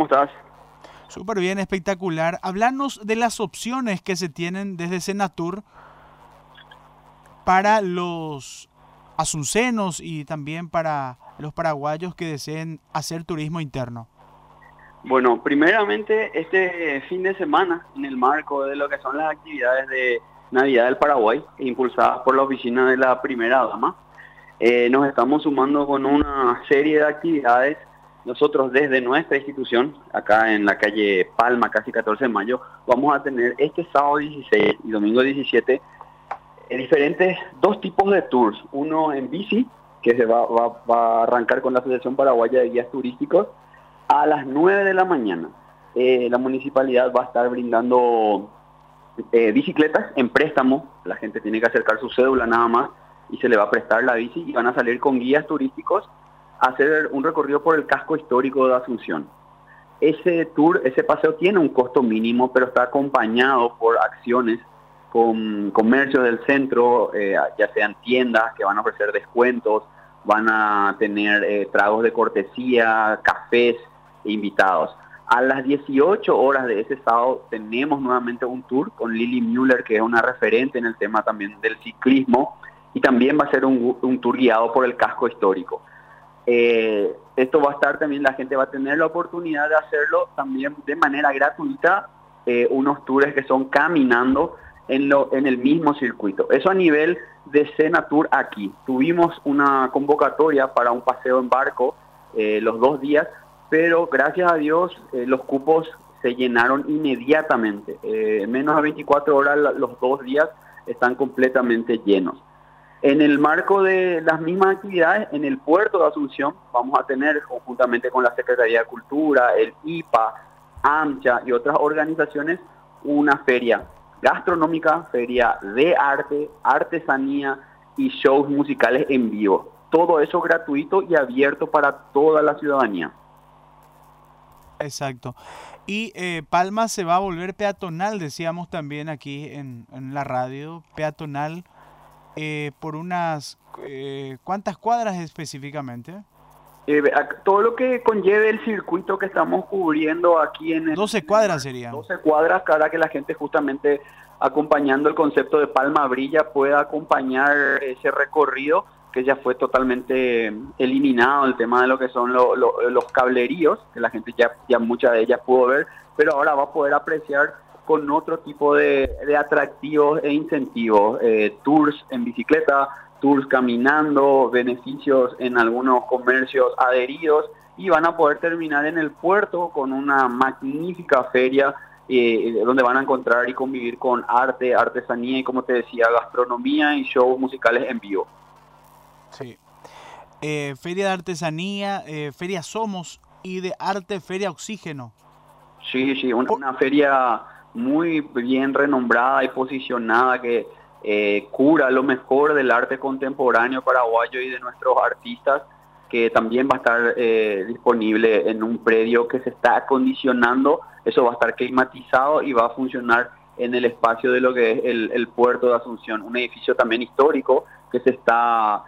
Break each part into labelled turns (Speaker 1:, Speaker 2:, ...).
Speaker 1: ¿cómo estás?
Speaker 2: Súper bien, espectacular. Hablanos de las opciones que se tienen desde Senatur para los asuncenos y también para los paraguayos que deseen hacer turismo interno.
Speaker 1: Bueno, primeramente este fin de semana, en el marco de lo que son las actividades de Navidad del Paraguay, impulsadas por la oficina de la primera dama, nos estamos sumando con una serie de actividades. Nosotros desde nuestra institución, acá en la calle Palma, casi 14 de mayo, vamos a tener este sábado 16 y domingo 17 diferentes dos tipos de tours. Uno en bici, que va a arrancar con la Asociación Paraguaya de Guías Turísticos a las 9 de la mañana. La municipalidad va a estar brindando bicicletas en préstamo. La gente tiene que acercar su cédula nada más y se le va a prestar la bici y van a salir con guías turísticos a hacer un recorrido por el casco histórico de Asunción. Ese tour, ese paseo tiene un costo mínimo, pero está acompañado por acciones con comercios del centro, ya sean tiendas que van a ofrecer descuentos, van a tener tragos de cortesía, cafés e invitados. A las 18 horas de ese sábado tenemos nuevamente un tour con Lili Müller, que es una referente en el tema también del ciclismo, y también va a ser un tour guiado por el casco histórico. Esto va a estar también, la gente va a tener la oportunidad de hacerlo también de manera gratuita, unos tours que son caminando en el mismo circuito. Eso a nivel de Senatur aquí. Tuvimos una convocatoria para un paseo en barco los 2 días, pero gracias a Dios los cupos se llenaron inmediatamente. En menos de 24 horas los 2 días están completamente llenos. En el marco de las mismas actividades, en el puerto de Asunción, vamos a tener, conjuntamente con la Secretaría de Cultura, el IPA, AMCHA y otras organizaciones, una feria gastronómica, feria de arte, artesanía y shows musicales en vivo. Todo eso gratuito y abierto para toda la ciudadanía.
Speaker 2: Exacto. Y Palma se va a volver peatonal, decíamos también aquí en la radio, peatonal por unas... ¿cuántas cuadras específicamente?
Speaker 1: Todo lo que conlleve el circuito que estamos cubriendo aquí en
Speaker 2: 12 cuadras serían.
Speaker 1: 12 cuadras, para que la gente justamente acompañando el concepto de Palma Brilla pueda acompañar ese recorrido que ya fue totalmente eliminado, el tema de lo que son los cableríos, que la gente ya mucha de ellas pudo ver, pero ahora va a poder apreciar con otro tipo de atractivos e incentivos, tours en bicicleta, tours caminando, beneficios en algunos comercios adheridos, y van a poder terminar en el puerto con una magnífica feria donde van a encontrar y convivir con arte, artesanía y, como te decía, gastronomía y shows musicales en vivo.
Speaker 2: Sí. Feria de artesanía, Feria Somos y de arte, Feria Oxígeno.
Speaker 1: Sí, una feria muy bien renombrada y posicionada que cura lo mejor del arte contemporáneo paraguayo y de nuestros artistas, que también va a estar disponible en un predio que se está acondicionando. Eso va a estar climatizado y va a funcionar en el espacio de lo que es el puerto de Asunción, un edificio también histórico que se está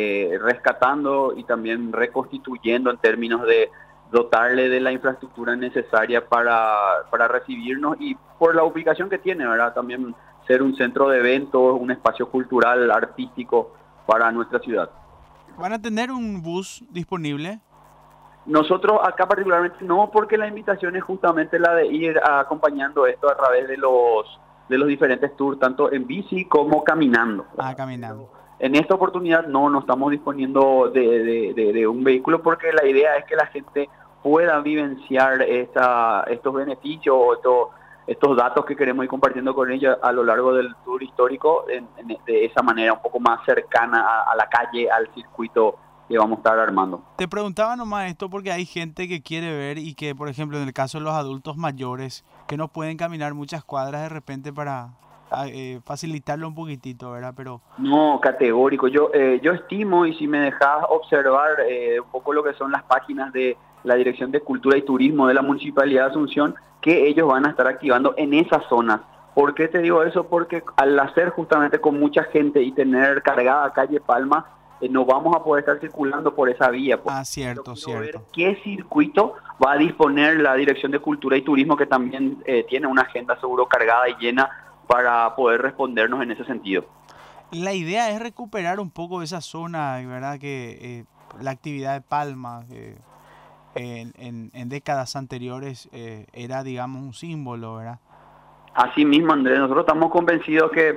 Speaker 1: rescatando y también reconstituyendo en términos de dotarle de la infraestructura necesaria para recibirnos, y por la ubicación que tiene, ¿verdad? También ser un centro de eventos, un espacio cultural, artístico para nuestra ciudad.
Speaker 2: ¿Van a tener un bus disponible?
Speaker 1: Nosotros acá particularmente no, porque la invitación es justamente la de ir acompañando esto a través de los diferentes tours, tanto en bici como caminando.
Speaker 2: Caminando.
Speaker 1: En esta oportunidad no estamos disponiendo de un vehículo, porque la idea es que la gente pueda vivenciar estos beneficios o estos datos que queremos ir compartiendo con ella a lo largo del tour histórico de esa manera un poco más cercana a la calle, al circuito que vamos a estar armando.
Speaker 2: Te preguntaba nomás esto porque hay gente que quiere ver y que, por ejemplo, en el caso de los adultos mayores, que no pueden caminar muchas cuadras de repente para facilitarlo un poquitito, ¿verdad? Pero
Speaker 1: no, categórico. Yo estimo, y si me dejas observar un poco lo que son las páginas de la Dirección de Cultura y Turismo de la Municipalidad de Asunción, que ellos van a estar activando en esas zonas. ¿Por qué te digo eso? Porque al hacer justamente con mucha gente y tener cargada calle Palma, no vamos a poder estar circulando por esa vía.
Speaker 2: Cierto,
Speaker 1: quiero ver
Speaker 2: cierto.
Speaker 1: qué circuito va a disponer la Dirección de Cultura y Turismo, que también tiene una agenda seguro cargada y llena para poder respondernos en ese sentido.
Speaker 2: La idea es recuperar un poco esa zona, ¿verdad? Que la actividad de Palma en décadas anteriores era, digamos, un símbolo, ¿verdad?
Speaker 1: Así mismo, Andrés, nosotros estamos convencidos que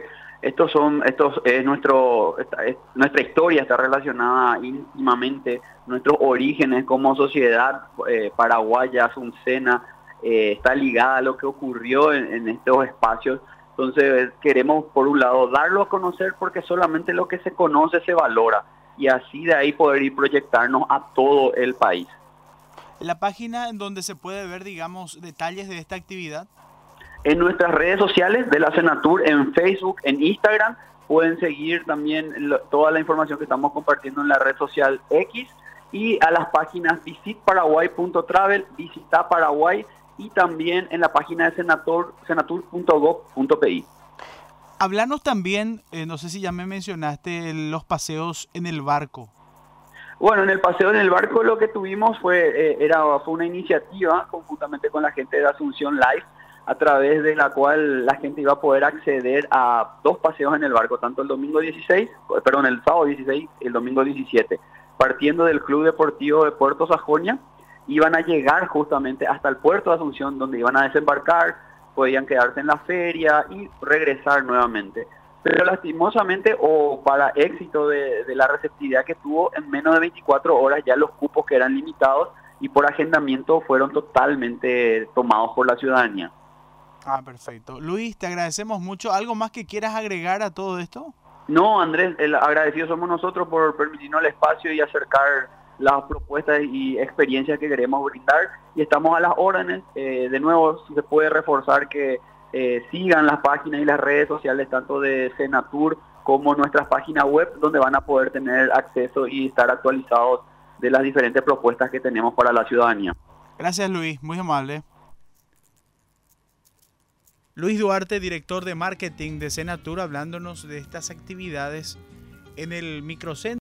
Speaker 1: nuestra historia está relacionada íntimamente, nuestros orígenes como sociedad paraguaya, asuncena, está ligada a lo que ocurrió en estos espacios. Entonces queremos, por un lado, darlo a conocer, porque solamente lo que se conoce se valora, y así de ahí poder ir proyectarnos a todo el país.
Speaker 2: La página en donde se puede ver, digamos, detalles de esta actividad.
Speaker 1: En nuestras redes sociales de la Senatur, en Facebook, en Instagram, pueden seguir también toda la información que estamos compartiendo en la red social X, y a las páginas visitparaguay.travel, Visita Paraguay, y también en la página de senatur.gov.pi.
Speaker 2: Hablanos también, no sé si ya me mencionaste, los paseos en el barco.
Speaker 1: Bueno, en el paseo en el barco lo que tuvimos fue una iniciativa conjuntamente con la gente de Asunción Live, a través de la cual la gente iba a poder acceder a 2 paseos en el barco, tanto el sábado 16 y el domingo 17. Partiendo del Club Deportivo de Puerto Sajonia, iban a llegar justamente hasta el puerto de Asunción, donde iban a desembarcar, podían quedarse en la feria y regresar nuevamente. Pero lastimosamente, o para éxito de la receptividad que tuvo, en menos de 24 horas ya los cupos, que eran limitados y por agendamiento, fueron totalmente tomados por la ciudadanía.
Speaker 2: Perfecto. Luis, te agradecemos mucho. ¿Algo más que quieras agregar a todo esto?
Speaker 1: No, Andrés, agradecidos somos nosotros por permitirnos el espacio y acercar las propuestas y experiencias que queremos brindar, y estamos a las órdenes. De nuevo, se puede reforzar que sigan las páginas y las redes sociales tanto de Senatur como nuestras páginas web, donde van a poder tener acceso y estar actualizados de las diferentes propuestas que tenemos para la ciudadanía.
Speaker 2: Gracias, Luis, muy amable. Luis Duarte, director de marketing de Senatur, hablándonos de estas actividades en el microcentro.